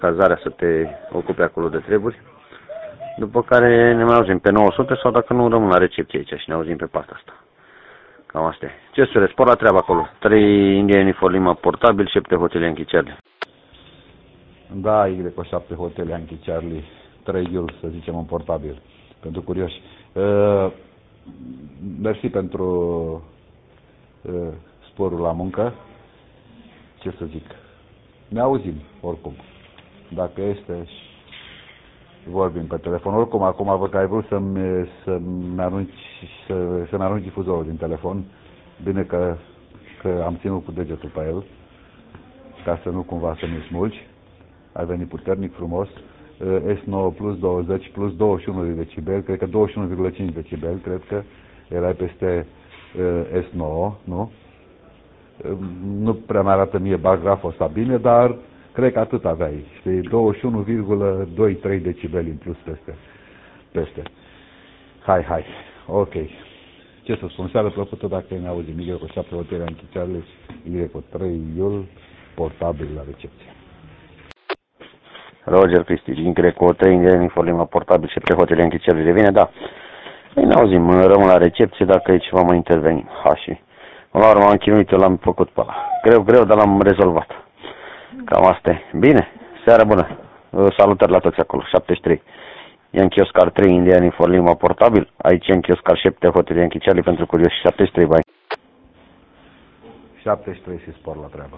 cazarea să te ocupe acolo de treburi. După care ne mai auzim pe 900 sau dacă nu rămân la recepție aici și ne auzim pe partea asta. Cam asta e. Ce să spor la treabă acolo? 3 Indian for Lima portabil, 7 Hotel Yankee Charlie. Da, Y7 Hotel Yankee Charlie, 3 Iul, să zicem, un portabil. Pentru curioși. Mersi pentru sporul la muncă. Ce să zic? Ne auzim, oricum. Dacă este, vorbim pe telefon. Oricum, acum văd că ai vrut să-mi arunci difuzorul din telefon. Bine că am ținut cu degetul pe el, ca să nu cumva să mi smulgi. Ai venit puternic, frumos. S9 plus 20 plus 21 de decibel, cred că 21,5 decibel, cred că erai peste S9, nu? Nu prea mi-arată mie bagrafa asta bine, dar cred că atât aveai. Știi, 21,23 decibeli în plus peste. Hai. Ok. Ce să spun, seară plăcută dacă ne auzim. Y7 Hotel Yankee Charlie, Y3 Iul, portabil la recepție. Roger Cristi, Y3 Indian for Lima portabil, 7 Hotel Yankee Charlie revine, da. Ei, ne auzim, rămân la recepție, dacă e ceva mai intervenim. Și la urmă am chinuit, eu l-am făcut pe ăla. Greu, dar l-am rezolvat. Cam asta e. Bine, seara bună. Salutări la toți acolo, 73. Yankee Oscar 3 Indian for Lima portabil, aici Yankee Oscar 7 Hotel Yankee Charlie pentru curioși, 73, bai. 73 și spor la treabă.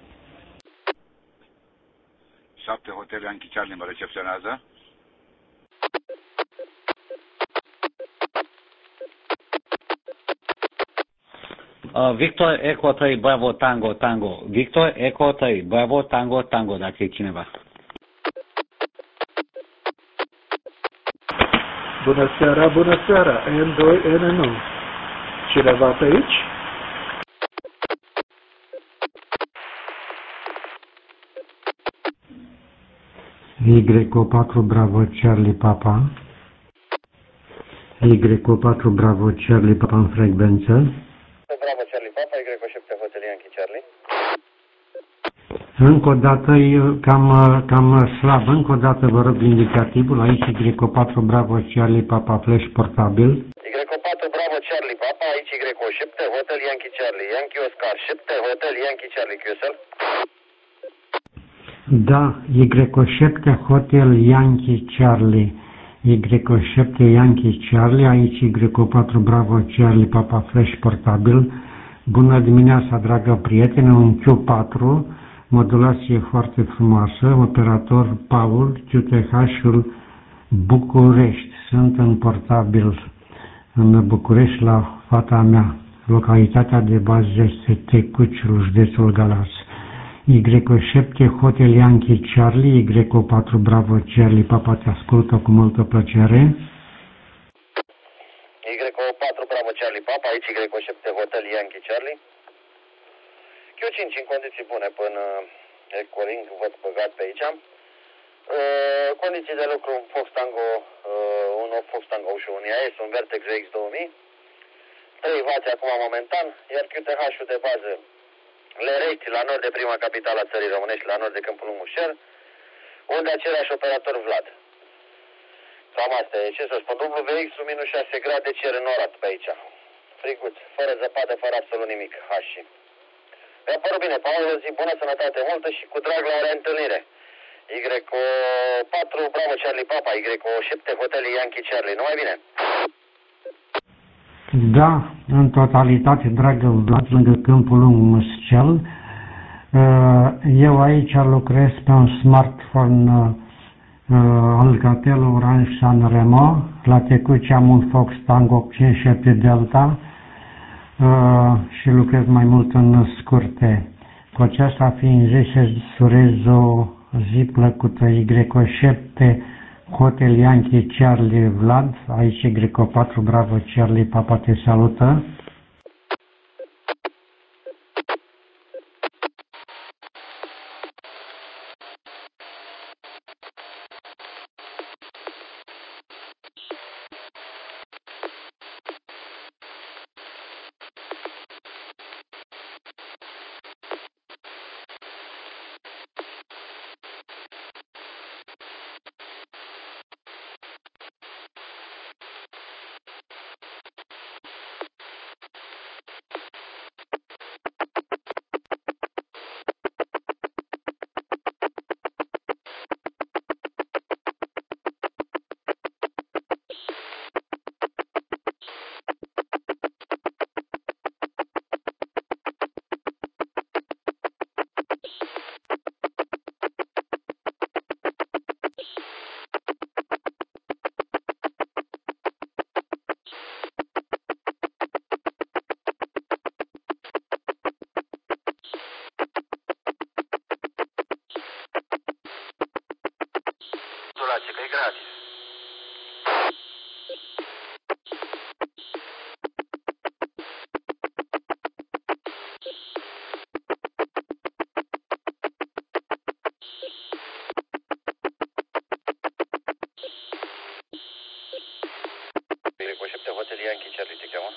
7 Hotel Yankee Charlie mă recepționează. Victor Eco 3 Bravo Tango Tango. Victor Eco 3 Bravo Tango Tango, dacă e cineva. Bună seara, N2, N1. Cineva pe aici? Y4 Bravo Charlie Papa. Y4 Bravo Charlie Papa în frecvență. Bravo Charlie Papa, Y7 Hotel Yankee Charlie. Încă o dată, cam slab, încă o dată vă rog indicativul, aici Y4 Bravo Charlie Papa Flash portabil. Y4 Bravo Charlie Papa, aici Y7 Hotel Yankee Charlie, Yankee Oscar 7 Hotel Yankee Charlie QSL. Da, Y7 Hotel Yankee Charlie, Y7 Yankee Charlie, aici Y4 Bravo Charlie Papa Flash portabil. Bună dimineața, dragă prietene, un Q4, modulație foarte frumoasă, operator Paul, QTH-ul București. Sunt în portabil în București la fata mea. Localitatea de bază este Tecuciul, județul Galați. Y7 Hotel Yankee Charlie, Y4 Bravo Charlie Papa te ascultă cu multă plăcere. Y4 Bravo Charlie Papa, aici Y7 Hotel Yankee Charlie. Q5 în condiții bune până Ecoring, văd băgat pe aici. Condiții de lucru, Fox Tango 1 Fox Tango și un IAS, un Vertex X2000. 3 W acum momentan, iar QTH-ul de bază Lerești, la nord de prima capitală a țării românești, la nord de Câmpul Mușer, unde același operator Vlad. Cam asta e, ce să spun, WX-ul minus 6 grade, cer înorat pe aici. Friguț, fără zăpadă, fără absolut nimic, hași. Mi-a părut bine, Paul, o zi bună, sănătate multă și cu drag la o reîntâlnire. Y4 Bravo Charlie Papa, Y7 Hotel Yankee Charlie, numai bine? Da, în totalitate, dragă Vlad, lângă Câmpul Lung Măscel. Eu aici lucrez pe un smartphone Alcatel Orange Sanremo. La Tecuci am un Fox Tango 57 Delta și lucrez mai mult în scurte. Cu aceasta fiind zis, surez o zi plăcută. Y7 Hotel Yankee Charlie Vlad, aici Y4 Bravo Charlie Papa te salută. Informație că e gratis. Greco 7 Hotel Yankee Charlie te cheamă?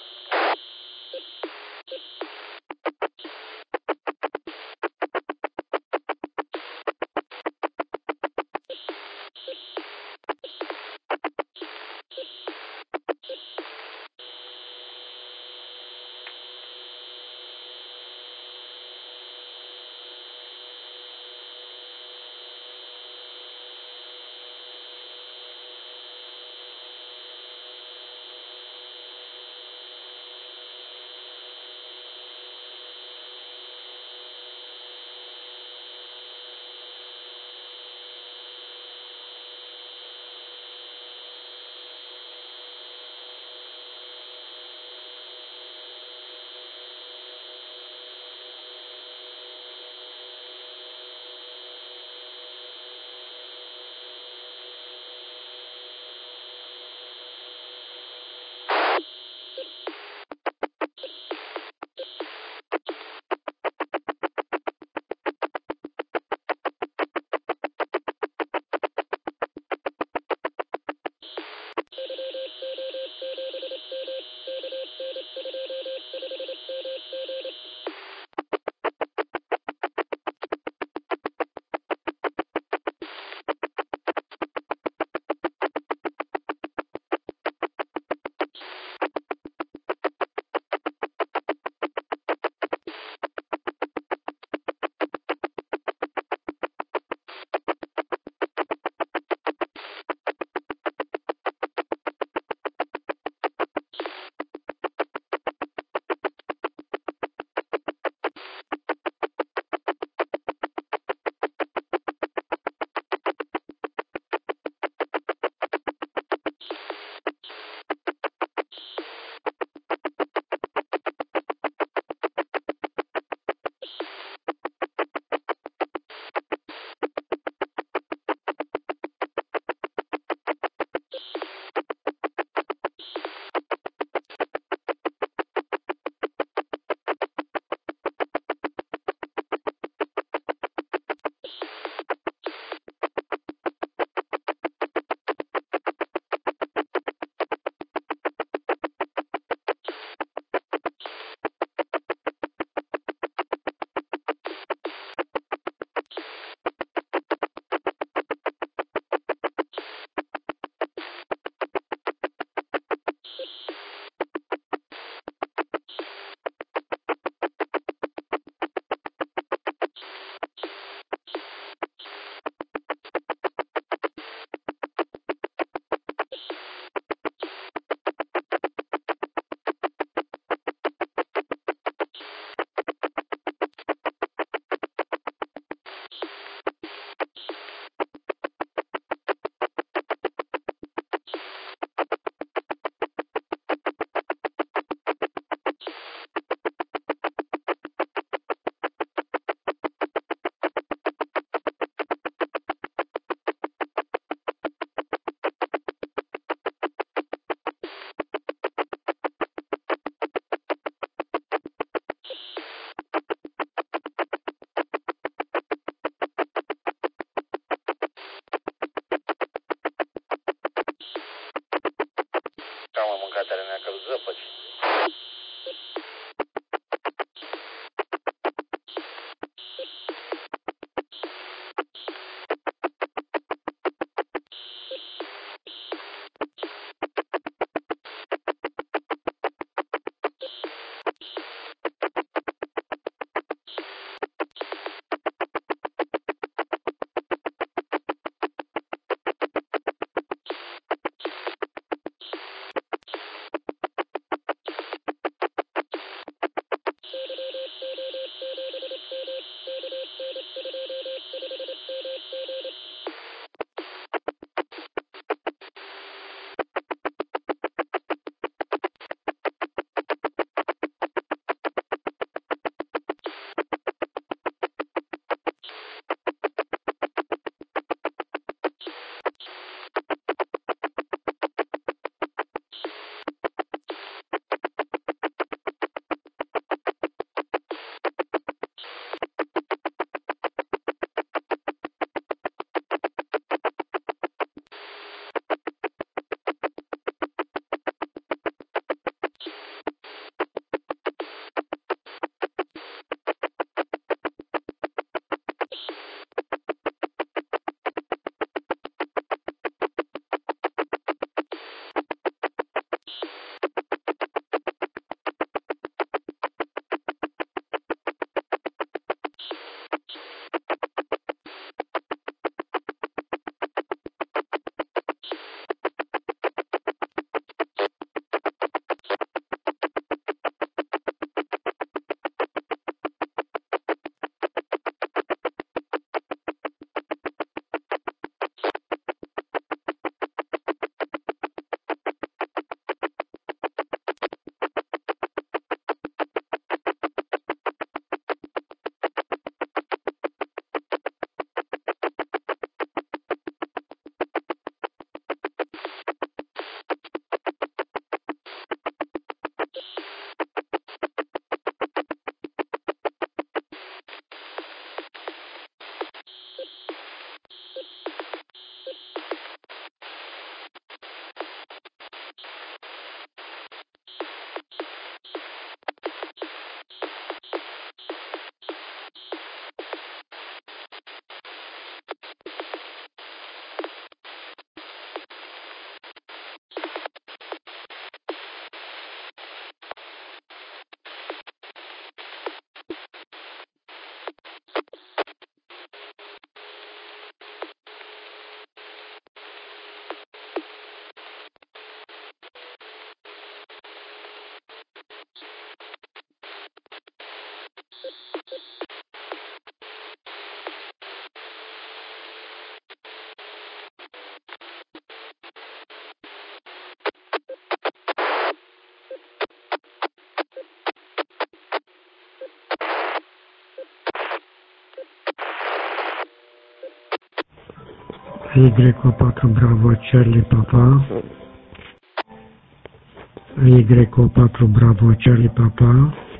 YO4 Bravo Charlie Papa, YO4 Bravo Charlie Papa,